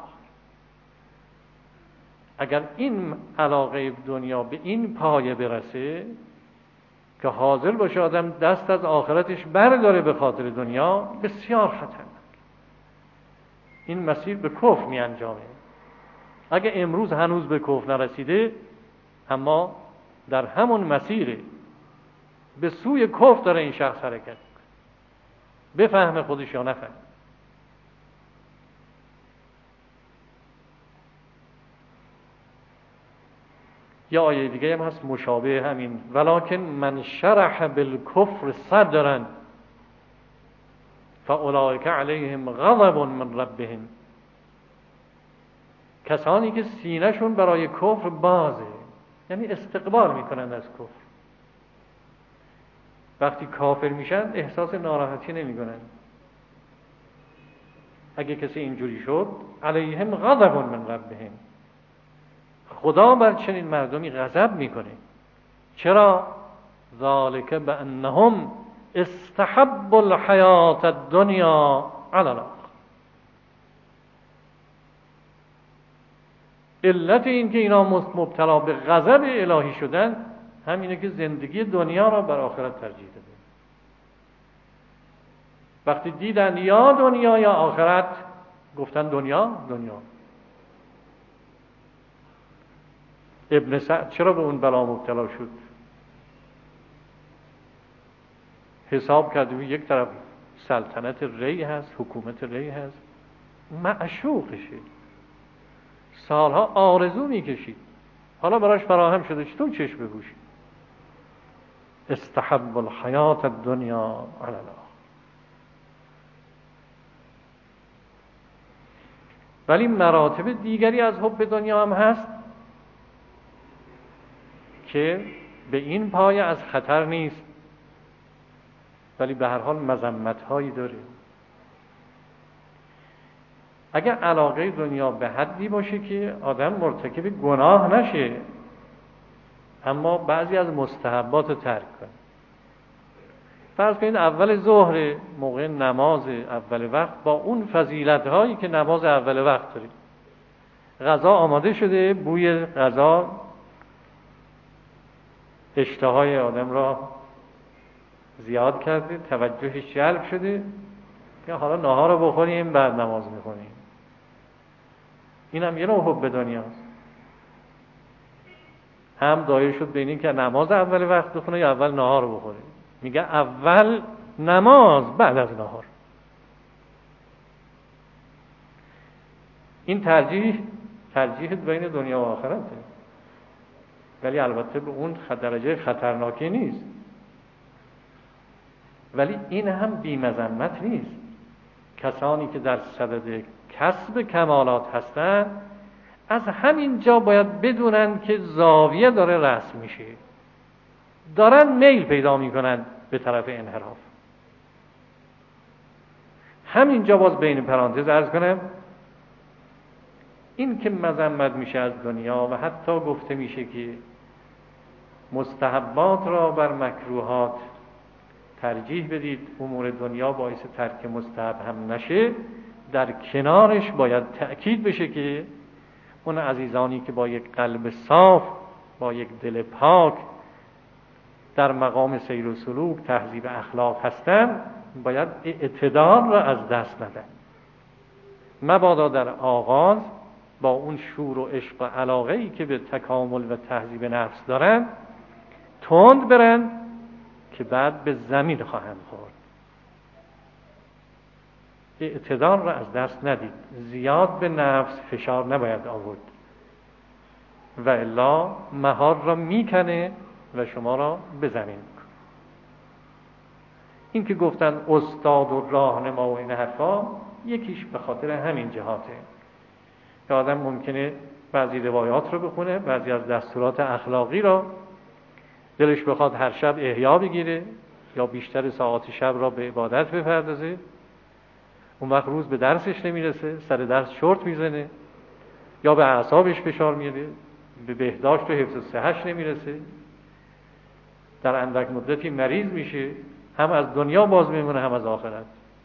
اگر این علاقه دنیا به این پایه برسه که حاضر باشه آدم دست از آخرتش برداره به خاطر دنیا، بسیار خطرناک. این مسیر به کفر می انجامه. اگه امروز هنوز به کفر نرسیده اما در همون مسیر به سوی کفر داره این شخص حرکت، بفهمه خودش یا نفهمه. یا آیه دیگه هم هست مشابه همین، ولکن من شرح بالکفر صدرا فاولئک علیهم غضب من ربهم. کسانی که سینه‌شون برای کفر بازه، یعنی استقبال میکنند از کفر، وقتی کافر میشن احساس ناراحتی نمیکنن. اگه کسی اینجوری شد علیهم غضب من ربهم، خدا بر چنین مردمی غضب میکنه. چرا؟ ذالک بانهم استحبوا الحیات الدنیا علی الاخره. علت این که اینا مبتلا به غضب الهی شدن همینه که زندگی دنیا را بر آخرت ترجیح دادن. وقتی دیدن یا دنیا یا آخرت گفتن دنیا. ابن سعد چرا به اون بلا مبتلا شد؟ حساب کرد یک طرف سلطنت ری هست، حکومت ری هست، معشوقشه، سالها آرزو میکشید، حالا براش فراهم شده، چطور چشم بپوشید؟ استحب الحیات الدنیا علی الاخره. ولی مراتب دیگری از حب دنیا هم هست که به این پایه از خطر نیست، ولی به هر حال مذمت هایی داره. اگر علاقه دنیا به حدی باشه که آدم مرتکب گناه نشه اما بعضی از مستحبات رو ترک کنه. فرض کنید اول ظهر موقع نماز اول وقت با اون فضیلت هایی که نماز اول وقت داره، غذا آماده شده، بوی غذا اشتهای آدم را زیاد کرده، توجهش جلب شده که حالا ناهار رو بخوریم بعد نماز میخونیم. این هم یه نوع حب دنیاست. هم دایر شد بین این که نماز اول وقت بخونه یا اول ناهار رو بخوره. میگه اول نماز بعد از ناهار. این ترجیح بین دنیا و آخرته، ولی البته به اون درجه خطرناکی نیست. ولی این هم بی‌مذمت نیست. کسانی که در صدد کسب کمالات هستند از همین جا باید بدونن که زاویه داره رسم میشه، دارن میل پیدا میکنن به طرف انحراف. همین جا باز بین پرانتز عرض کنم، این که مذمت میشه از دنیا و حتی گفته میشه که مستحبات را بر مکروهات ترجیح بدید، امور دنیا باعث ترک مستحب هم نشه، در کنارش باید تأکید بشه که اون عزیزانی که با یک قلب صاف، با یک دل پاک در مقام سیر و سلوک تهذیب اخلاق هستند باید اعتدال را از دست ندن. مبادا در آغاز با اون شور و عشق و علاقه‌ای که به تکامل و تهذیب نفس دارن تند برن که بعد به زمین خواهند خورد. اعتدال را از دست ندید، زیاد به نفس فشار نباید آورد و الا مهار را میکنه و شما را به زمین میکنه. این که گفتن استاد و راهنما و این حرفا یکیش به خاطر همین جهاته که آدم ممکنه بعضی روایات رو بخونه، بعضی از دستورات اخلاقی را دلش بخواد هر شب احیا بگیره یا بیشتر ساعات شب را به عبادت بپردازه، اون وقت روز به درسش نمیرسه، سر درس شورت میزنه یا به اعصابش فشار میاره، به بهداشت و حفظ صحتش نمیرسه، در اندک مدتی مریض میشه، هم از دنیا باز میمونه هم از آخرت.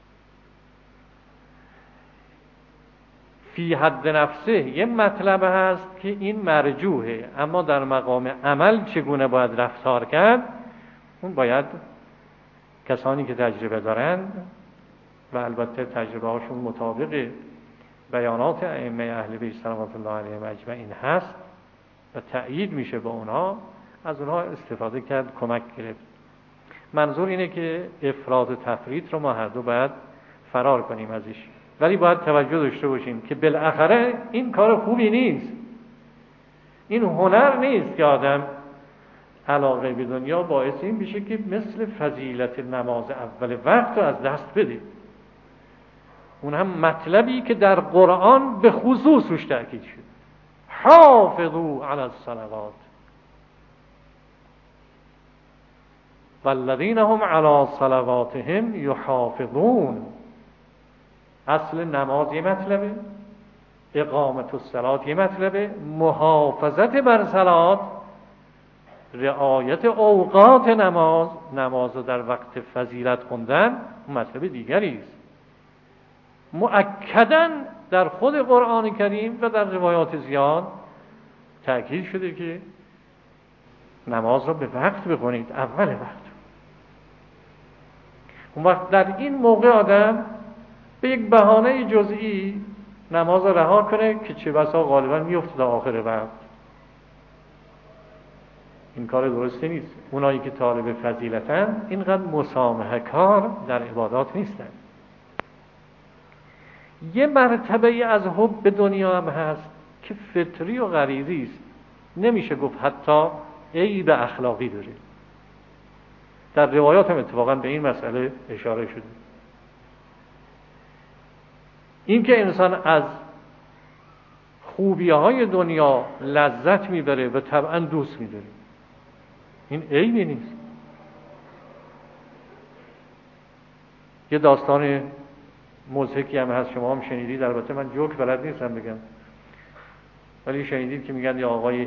فی حد نفسه یه مطلب هست که این مرجوحه، اما در مقام عمل چگونه باید رفتار کرد اون باید کسانی که تجربه دارند و البته تجربه هاشون مطابق بیانات ائمه اهل بیت صلوات الله علیهم اجمعین هست و تأیید میشه با اونها، از اونها استفاده کرد، کمک گرفت. منظور اینه که افراط و تفریط رو ما هر دو باید فرار کنیم ازش، ولی باید توجه داشته باشیم که بالاخره این کار خوبی نیست، این هنر نیست که آدم علاقه به دنیا باعث این بشه که مثل فضیلت نماز اول وقت رو از دست بده. اون هم مطلبی که در قرآن به خصوص روش تأکید شد، حافظوا علی الصلوات والذین هم علی صلواتهم یحافظون. اصل نماز یه مطلبه، اقامت الصلاة یه مطلبه، محافظت بر صلات، رعایت اوقات نماز رو در وقت فضیلت خوندن مطلب دیگری است. مؤکداً در خود قرآن کریم و در روایات زیاد تأکید شده که نماز رو به وقت بخونید، اول وقت. اون وقت در این موقع آدم به یک بهانه جزئی نماز رو رها کنه که چه بسا غالبا میفته تا آخر وقت. این کار درستی نیست. اونایی که طالب فضیلتن اینقدر مسامحه کار در عبادات نیستن. یه مرتبه از حب به دنیا هم هست که فطری و غریزی است، نمیشه گفت حتی عیب اخلاقی داره. در روایات هم اتفاقا به این مسئله اشاره شده. این که انسان از خوبی‌های دنیا لذت میبره و طبعا دوست میداره، این عیبی نیست. یه داستان مضحکی هم هست، شما هم شنیدید، البته من جوک بلد نیستم بگم، ولی شنیدید که میگن یه آقای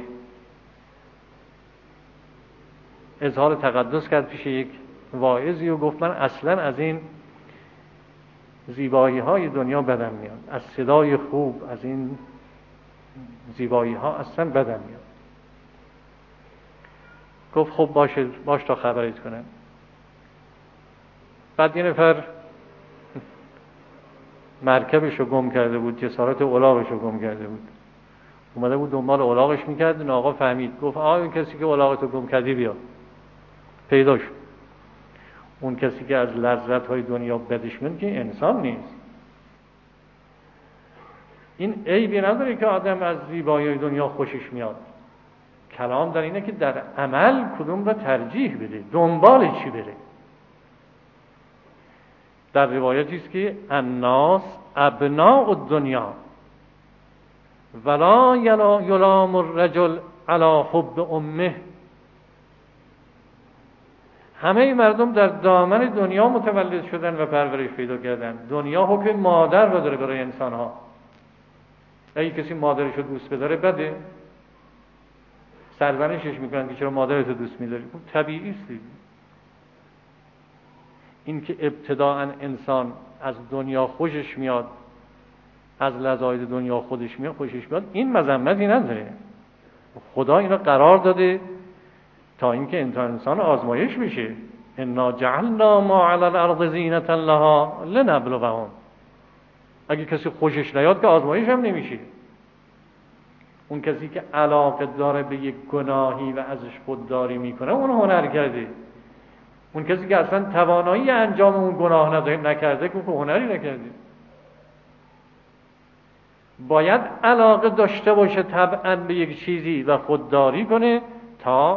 اظهار تقدس کرد پیش یک واعظی و گفت من اصلا از این زیبایی های دنیا بدم میاد، از صدای خوب، از این زیبایی ها اصلا بدم میاد. گفت خب باش تا خبرت کنم. بعد یه نفر مرکبش رو گم کرده بود، جسارت الاغش رو گم کرده بود، اومده بود دنبال الاغش میکرد. این آقا فهمید، گفت این کسی که الاغت رو گم کردی بیا. پیدا شد. اون کسی که از لذت های دنیا بدش میاد که انسان نیست. این عیبی نداره که آدم از زیبایی دنیا خوشش میاد. کلام در اینه که در عمل کدوم را ترجیح بده، دنبال چی بره. در روایتی است که الناس ابناء الدنیا ولا یلام الرجل علی حب امه. همه مردم در دامن دنیا متولد شدن و پرورش پیدا کردن. دنیا حکم مادر رو داره برای انسان ها. اگه کسی مادرش رو دوست بداره بده، سرزنشش میکنن که چرا مادرت رو دوست میداری. اون طبیعی است. این که ابتداءً انسان از دنیا خوشش میاد، از لذایذ دنیا خوشش میاد، این مذمتی نداره. خدا اینو قرار داده تا اینکه انسان آزمایش میشه. انا جعلنا ما علی الارض زینة لها لنبلوهم. اگه کسی خوشش نیاد که آزمایش هم نمیشه. اون کسی که علاقه داره به یک گناهی و ازش خودداری میکنه اون هنر کرده. اون کسی که اصلا توانایی انجام اون گناه نکرده که هنری نکرده. باید علاقه داشته باشه طبعا به یک چیزی و خودداری کنه تا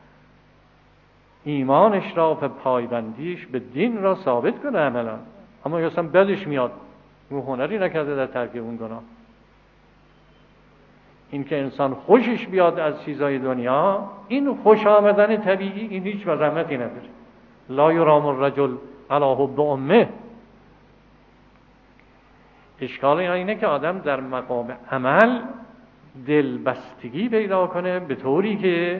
ایمانش را و پایبندیش به دین را ثابت کنه عملا. اما اصلا بدش میاد، اون هنری نکرده در ترک اون گناه. این که انسان خوشش بیاد از چیزای دنیا، این خوش آمدن طبیعی، این هیچ مذمتی نداره. لا یرام الرجل علی حب امه. اشکال اینه که آدم در مقام عمل دلبستگی پیدا کنه به طوری که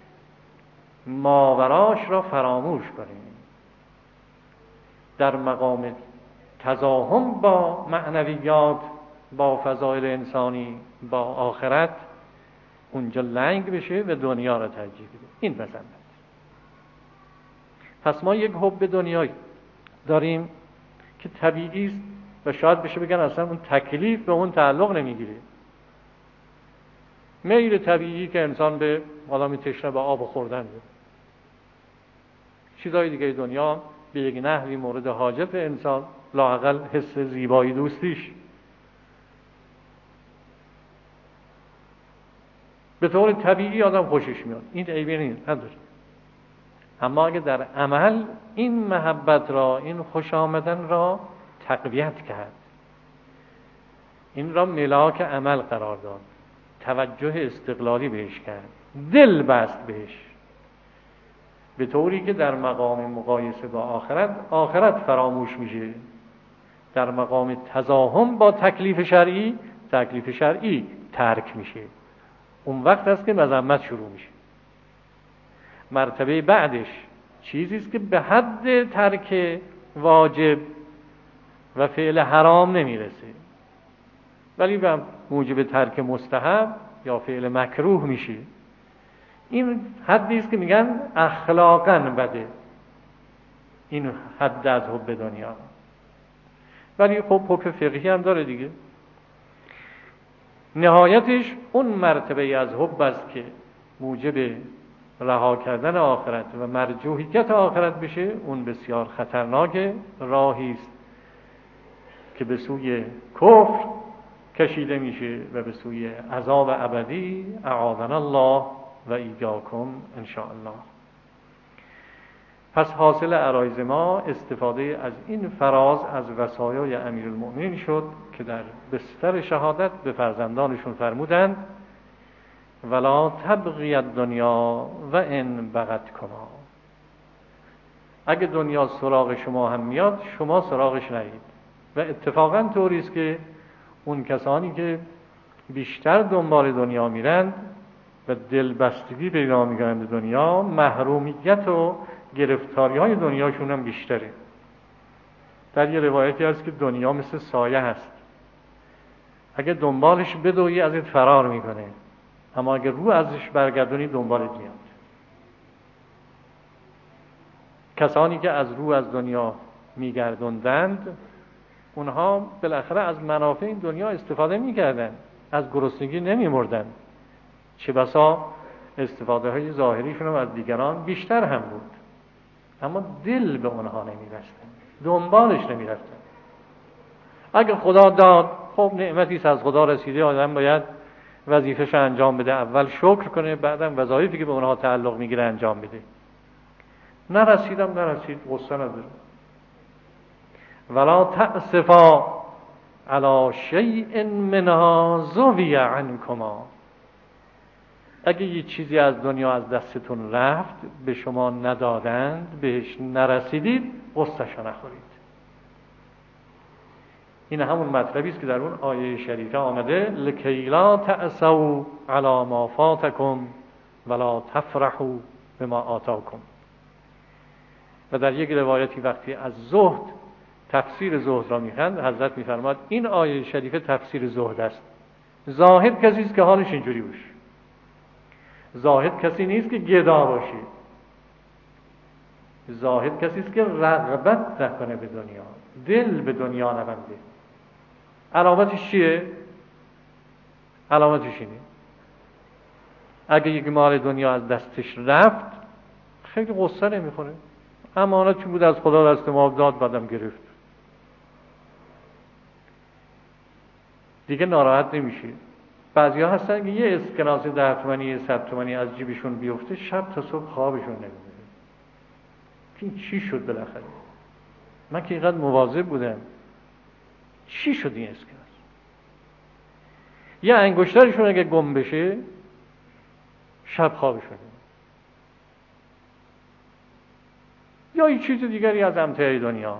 ماوراش را فراموش کنه. در مقام تزاحم با معنویات، با فضایل انسانی، با آخرت، اونجا لنگ بشه و دنیا را ترجیح بده. این مذمت. پس ما یک حب دنیایی داریم که طبیعی است و شاید بشه بگن اصلا اون تکلیف به اون تعلق نمیگیره. میل طبیعی که انسان به آدمی تشنه به آب خوردن، چیزهای دیگه دنیا به یک نحوی مورد حاجت انسان، لااقل حس زیبایی دوستیش. به طور طبیعی آدم خوشش میاد، این عیبی نیست، نداره. اما اگه در عمل این محبت را، این خوش آمدن را تقویت کرد، این را ملاک عمل قرار داد، توجه استقلالی بهش کرد، دل بست بهش، به طوری که در مقام مقایسه با آخرت فراموش میشه، در مقام تزاحم با تکلیف شرعی ترک میشه. اون وقت است که مذمت شروع میشه. مرتبه بعدش چیزی است که به حد ترک واجب و فعل حرام نمیرسه، ولی به موجب ترک مستحب یا فعل مکروه میشه. این حدی است که میگن اخلاقاً بده، این حد از حب دنیا. ولی خب حکم فقهی هم داره دیگه. نهایتش اون مرتبه از حب است که موجب رها کردن آخرت و مرجوحیت آخرت بشه. اون بسیار خطرناک راهی است که به سوی کفر کشیده میشه و به سوی عذاب ابدی. اعاذنا الله و ایاکم ان شاء الله. پس حاصل عرایض ما استفاده از این فراز از وصایای امیرالمؤمنین شد که در بستر شهادت به فرزندانشون فرمودند ولا تبغی الدنیا و ان بغت کما. اگه دنیا سراغ شما هم میاد، شما سراغش نرید. و اتفاقا طوری است که اون کسانی که بیشتر دنبال دنیا میرند و دلبستگی پیدا میکنند به دنیا، محرومیت و گرفتاری های دنیاشون هم بیشتره. در یه روایتی هست که دنیا مثل سایه هست، اگه دنبالش بدوی ازت فرار میکنه، اما اگه رو ازش برگردونی دنبالت میاد. کسانی که از رو از دنیا میگردوندند، اونها بالاخره از منافع این دنیا استفاده میکردند، از گرسنگی نمیمردند. چه بسا استفاده های ظاهریشون هم از دیگران بیشتر هم بود، اما دل به اونها نمیبستن، دنبالش نمیرفتن. اگه خدا داد، خب نعمتی از خدا رسیده، آدم باید وظیفه‌ش انجام بده، اول شکر کنه، بعدم وظایفی که به اونها تعلق میگیره انجام بده. نرسید، غصه نداره. ولا تأسفا علی شیء منها زوی عنکما. اگه یه چیزی از دنیا از دستتون رفت، به شما ندادند، بهش نرسیدید، غصه‌شو نخورید. این همون مطلبی است که در اون آیه شریفه آمده لکی لا تأسوا علی ما فاتکم ولا تفرحوا بما آتاکم. و در یک روایتی وقتی از زهد، تفسیر زهد را میخوند، حضرت میفرماد این آیه شریفه تفسیر زهد است. زاهد کسی است که حالش اینجوری باشه. زاهد کسی نیست که گدا باشه. زاهد کسی است که رغبت نکنه به دنیا، دل به دنیا نبنده. علامتش چیه؟ علامتش اینه اگه یک مال دنیا از دستش رفت، خیلی غصه نمیخوره. امانتی بود از خدا دست ما داد، بعدم گرفت، دیگه ناراحت نمیشه. بعضیا هستن که یه اسکناس 10 تومانی 100 تومانی از جیبشون بیفته، شب تا صبح خوابشون نمیبره. این چی شد بالاخره؟ من که اینقدر مواظب بودم، چی شد این اسکناس؟ یه انگشترشون اگه گم بشه، شب خوابشون نمیبره. یا این چیز دیگری از امتیاع دنیا.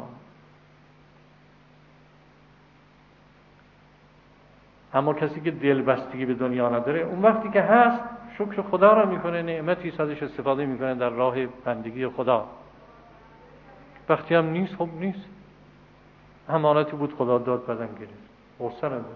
اما کسی که دلبستگی به دنیا نداره، اون وقتی که هست شکر خدا را میکنه، نعمتی ازش استفاده میکنه در راه بندگی خدا. وقتی هم نیست، خب نیست، امانتی بود خدا داد، بعدم گرفت، غصه نداره.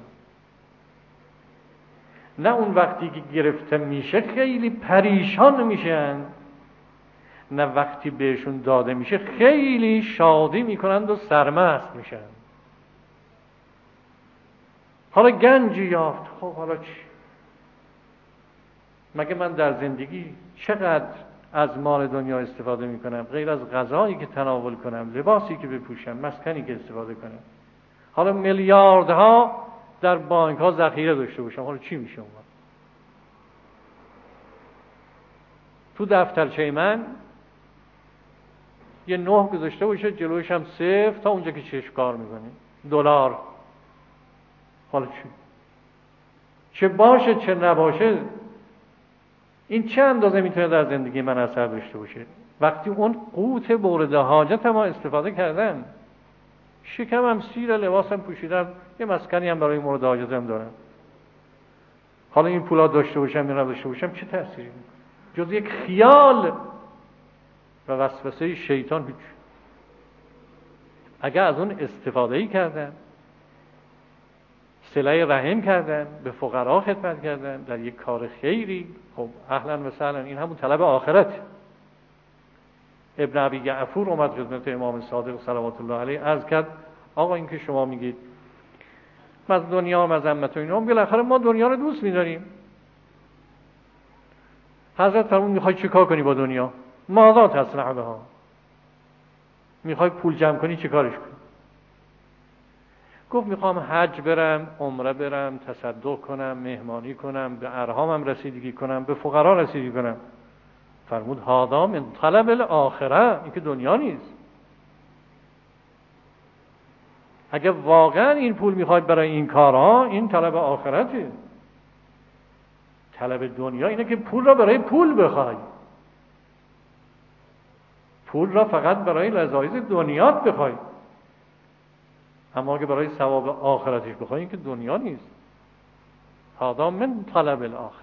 نه اون وقتی که گرفته میشه خیلی پریشان میشن، نه وقتی بهشون داده میشه خیلی شادی میکنند و سرمست میشن. حالا گنجی یافت، خب حالا چی؟ مگه من در زندگی چقدر از مال دنیا استفاده میکنم غیر از غذایی که تناول کنم، لباسی که بپوشم، مسکنی که استفاده کنم؟ حالا میلیاردها در بانک ها ذخیره داشته باشم، حالا چی میشه اون؟ تو دفترچه من یه 9 گذاشته باشه، جلوش هم 0 تا اونجا که چشم کار میکنه، دلار. حالا چه باشه چه نباشه، این چه اندازه میتونه در زندگی من اثر داشته باشه وقتی اون قوت مورد حاجت ما استفاده کردم، شکمم سیر، لباسم پوشیدم، یه مسکنی هم برای مورد حاجتم دارم. حالا این پولا داشته باشم یا نداشته باشم چه تأثیری میکنه؟ جز یک خیال و وسوسه شیطان هیچ. اگر از اون استفاده‌ای کردم، صله رحم کردن، به فقرا خدمت کردن، در یک کار خیری، خب اهلا و سهلا، این همون طلب آخرت. ابن ابی جعفر اومد خدمت امام صادق صلوات الله علیه عرض کرد آقا این که شما میگید از دنیا مذمت و اینا، بالاخره ما دنیا رو دوست می‌داریم. حضرت فرمود میخوای چیکار کنی با دنیا؟ ماذا تصنع بها؟ میخوای پول جمع کنی چیکارش کنی؟ گفت میخوام حج برم، عمره برم، تصدق کنم، مهمانی کنم، به ارحامم رسیدگی کنم، به فقرا رسیدگی کنم. فرمود هذا من طلب الاخره، این که دنیا نیست. اگه واقعا این پول میخواید برای این کارها، این طلب آخرته. طلب دنیا اینه که پول را برای پول بخوای، پول را فقط برای لذایذ دنیات بخوای، اما اگه برای ثواب آخرتش بخوای این که دنیا نیست. هذا من طلب الاخر.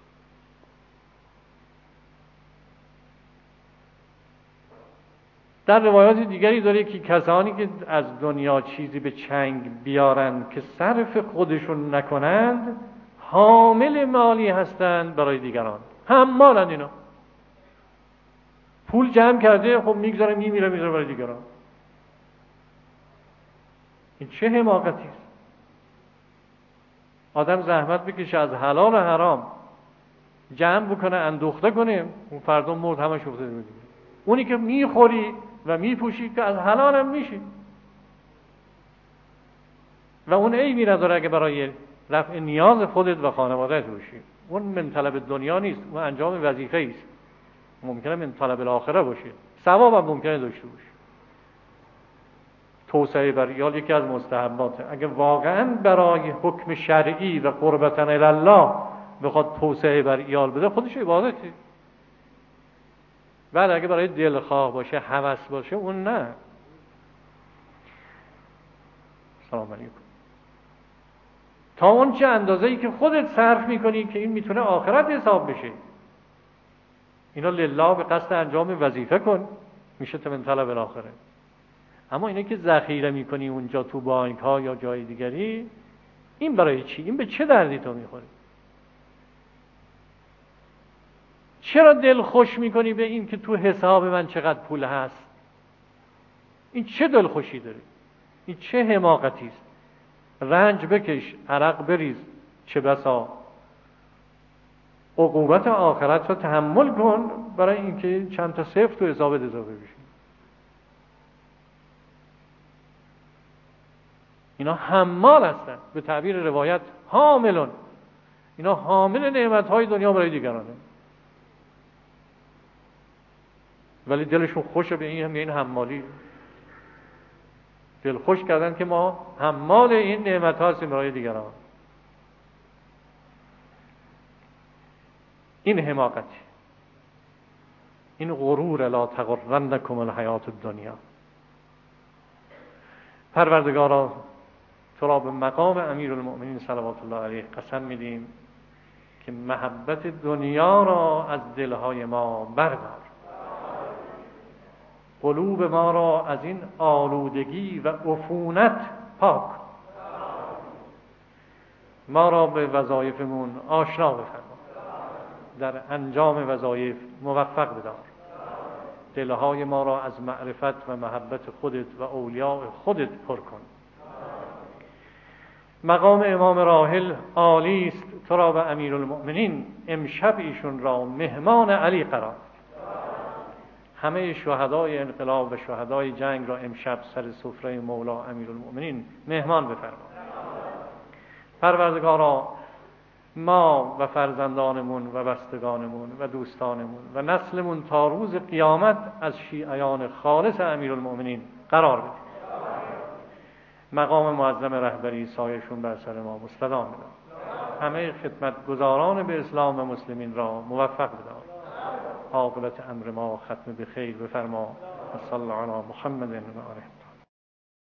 در روایات دیگری داره که کسانی که از دنیا چیزی به چنگ بیارن که صرف خودشون نکنند، حامل مالی هستند برای دیگران. حمالن اینا. پول جمع کرده، خب میگذاره میمیره برای دیگران. این چه حماقتی است؟ آدم زحمت بکشه از حلال و حرام جمع بکنه، اندوخته کنه، اون فردا مرد همش افتاده میده. اونی که میخوری و میپوشی که از حلال هم میشی و اون عیبی نداره اگه برای رفع نیاز خودت و خانوادهت باشی. اون من طلب دنیا نیست، اون انجام وظیفه است. ممکنه من طلب الاخره باشه، ثواب هم ممکنه داشته باشه. توسعه بر ایال یکی از مستحباته. اگه واقعا برای حکم شرعی و قربتن الی الله بخواد توسعه بر ایال بده، خودش عبادته. ولی اگه برای دلخواه باشه، هوس باشه، اون نه. سلام علیکم. تا اون چه اندازه‌ای که خودت صرف میکنی که این میتونه آخرت حساب بشه، اینا لله به قصد انجام وظیفه کن، میشه من طلب الاخره. اما اینه که ذخیره میکنی اونجا تو بانک ها یا جای دیگری، این برای چی؟ این به چه دردی تو میخوری؟ چرا دل خوش میکنی به این که تو حساب من چقدر پول هست؟ این چه دل خوشی داره؟ این چه حماقتی است؟ رنج بکش، عرق بریز، چه بسا عقوبت آخرت رو تحمل کن برای اینکه چند تا صفر تو حسابت اضافه بشه. اینا حمال هستن، به تعبیر روایت حاملون. اینا حامل نعمت‌های دنیا برای دیگرانه، ولی دلشون خوشه به این حمالی. دل خوش کردن که ما حمال این نعمت‌ها هستیم برای دیگران. این حماقت، این غرور. لا تغرنکم الحیات الدنیا. پروردگارا تو را به مقام امیرالمؤمنین صلوات الله علیه قسم میدیم که محبت دنیا را از دلهای ما بردار، قلوب ما را از این آلودگی و عفونت پاک، ما را به وظایفمون آشنا بفرما، در انجام وظایف موفق بدار، دلهای ما را از معرفت و محبت خودت و اولیاء خودت پر کن. مقام امام راحل عالی است، تو را به امیرالمؤمنین امشب ایشون را مهمان علی قرار. همه شهدای انقلاب و شهدای جنگ را امشب سر سفره مولا امیرالمؤمنین مهمان بفرما. پروردگارا، ما و فرزندانمون و بستگانمون و دوستانمون و نسلمون تا روز قیامت از شیعیان خالص امیرالمؤمنین قرار بدیم. مقام معظم رهبری سایشون بر سر ما مستدام بدار. همه خدمتگزاران به اسلام و مسلمین را موفق بدار. عاقبت امر ما ختم به خیر بفرما. صلی علی محمد و آله.